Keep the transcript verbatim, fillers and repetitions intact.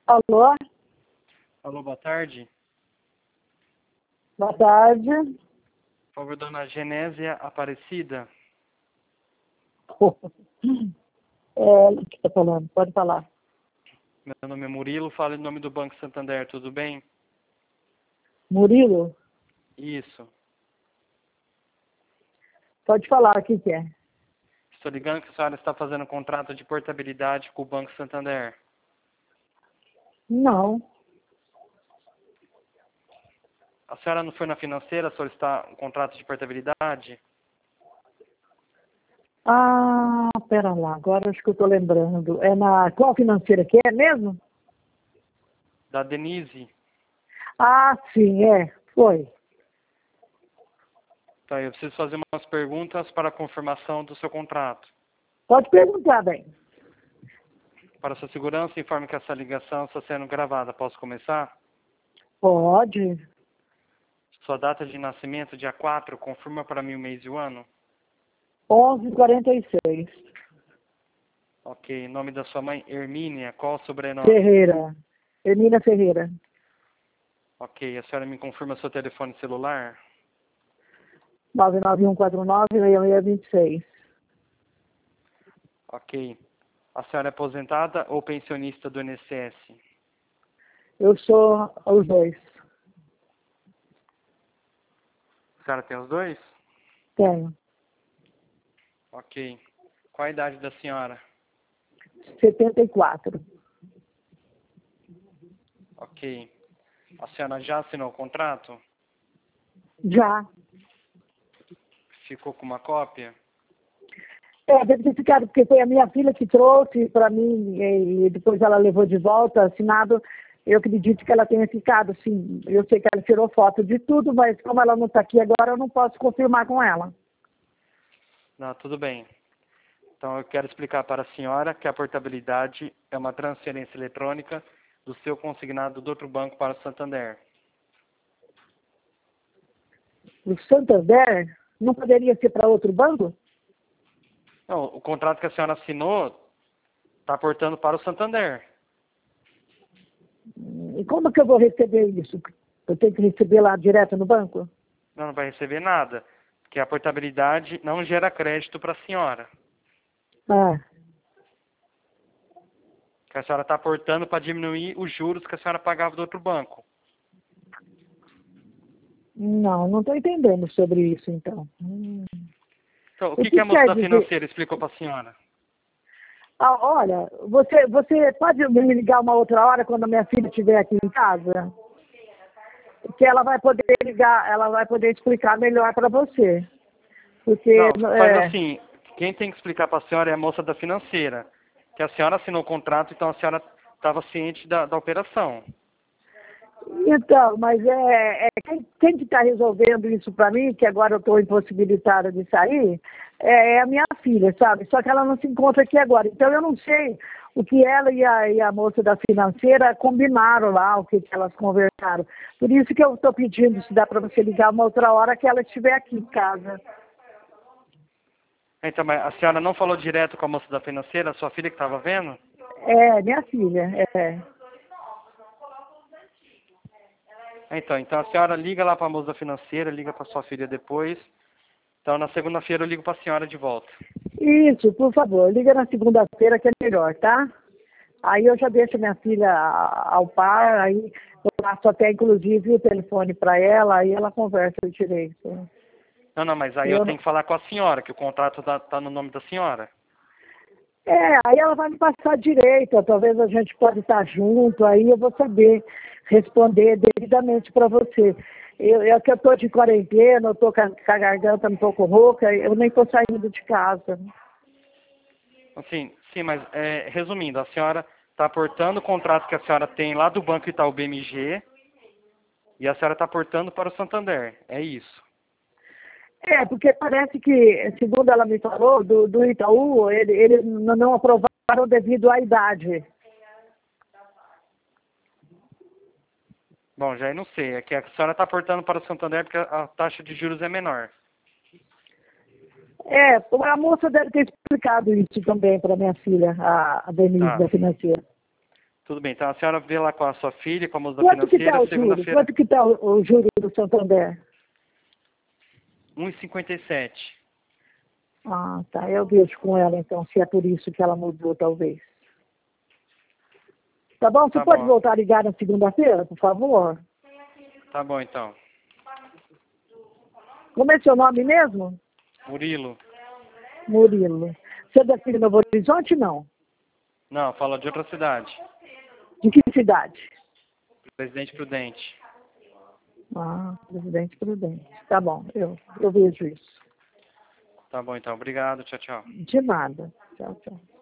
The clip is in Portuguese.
Alô? Alô, boa tarde. Boa tarde. Por favor, dona Genésia Aparecida. É, o que está falando? Pode falar. Meu nome é Murilo, falo em nome do Banco Santander, tudo bem? Murilo? Isso. Pode falar, o que que é? Estou ligando que a senhora está fazendo um contrato de portabilidade com o Banco Santander. Não. A senhora não foi na financeira solicitar um contrato de portabilidade? Ah, pera lá, agora acho que eu estou lembrando. É na qual financeira que é mesmo? Da Denise. Ah, sim, é. Foi. Tá, eu preciso fazer umas perguntas para a confirmação do seu contrato. Pode perguntar, bem. Para sua segurança, informe que essa ligação está sendo gravada. Posso começar? Pode. Sua data de nascimento, dia quatro, confirma para mim o mês e o ano? onze e quarenta e seis. Ok. Nome da sua mãe, Hermínia. Qual o sobrenome? Ferreira. Hermínia Ferreira. Ok. A senhora me confirma seu telefone celular? nove nove um quatro nove seis seis dois seis. Ok. A senhora é aposentada ou pensionista do I N S S? Eu sou os dois. A senhora tem os dois? Tenho. Ok. Qual a idade da senhora? setenta e quatro. Ok. A senhora já assinou o contrato? Já. Ficou com uma cópia? É, deve ter ficado, porque foi a minha filha que trouxe para mim e depois ela levou de volta, assinado. Eu acredito que ela tenha ficado, sim. Eu sei que ela tirou foto de tudo, mas como ela não está aqui agora, eu não posso confirmar com ela. Não, tudo bem. Então eu quero explicar para a senhora que a portabilidade é uma transferência eletrônica do seu consignado do outro banco para o Santander. O Santander não poderia ser para outro banco? Não, o contrato que a senhora assinou está aportando para o Santander. E como que eu vou receber isso? Eu tenho que receber lá direto no banco? Não, não vai receber nada, porque a portabilidade não gera crédito para a senhora. Ah, Que a senhora está aportando para diminuir os juros que a senhora pagava do outro banco. não, não estou entendendo sobre isso, então. Hum. Então, o O que, que que a moça quer da dizer? financeira explicou para a senhora? Ah, olha, você, você pode me ligar uma outra hora quando a minha filha estiver aqui em casa? Que ela vai poder ligar, ela vai poder explicar melhor para você. Porque, Não, faz é, assim, quem tem que explicar para a senhora é a moça da financeira. Que a senhora assinou o contrato, então a senhora estava ciente da, da operação. então, mas é, é quem, quem que está resolvendo isso para mim, que agora eu estou impossibilitada de sair, é, é a minha filha, sabe? Só que ela não se encontra aqui agora. Então eu não sei o que ela e a, e a moça da financeira combinaram lá, o que, que elas conversaram. Por isso que eu estou pedindo se dá para você ligar uma outra hora que ela estiver aqui em casa. Então, mas a senhora não falou direto com a moça da financeira, a sua filha que estava vendo? É, minha filha, é. Então, então a senhora liga lá para a moça da financeira, liga para sua filha depois. Então, na segunda-feira eu ligo para a senhora de volta. Isso, por favor, liga na segunda-feira que é melhor, tá? Aí eu já deixo minha filha ao par, aí eu passo até inclusive o telefone para ela, aí ela conversa direito. Não, não, mas aí eu Eu tenho não... que falar com a senhora, que o contrato está tá no nome da senhora. É, aí ela vai me passar direito, talvez a gente pode estar junto, aí eu vou saber responder devidamente para você. Eu, eu que eu estou de quarentena, eu estou com, a- com a garganta um pouco rouca, eu nem estou saindo de casa. Assim, sim, mas é, resumindo, a senhora está aportando o contrato que a senhora tem lá do Banco Itaú B M G e a senhora está aportando para o Santander. É isso. É, porque parece que, segundo ela me falou, do, do Itaú, ele, eles n- não aprovaram devido à idade. Bom, já eu não sei. É que a senhora está aportando para o Santander porque a a taxa de juros é menor. É, a moça deve ter explicado isso também para minha filha, a, a Denise Tá. da financeira. Tudo bem, então a senhora vê lá com a sua filha, com a moça da Quanto que financeira, está o juro? segunda-feira, Quanto que está o, o juro do Santander? um e cinquenta e sete. Ah, tá. Eu vejo com ela, então, se é por isso que ela mudou, talvez. Tá bom? Você Tá pode bom. voltar a ligar na segunda-feira, por favor? Tá bom, então. Como é seu nome mesmo? Murilo. Murilo. Você é daqui de Novo Horizonte, não? Não, fala de outra cidade. De que cidade? Presidente Prudente. Ah, Presidente Prudente. Tá bom, eu, eu vejo isso. Tá bom, então. Obrigado. Tchau, tchau. De nada. Tchau, tchau.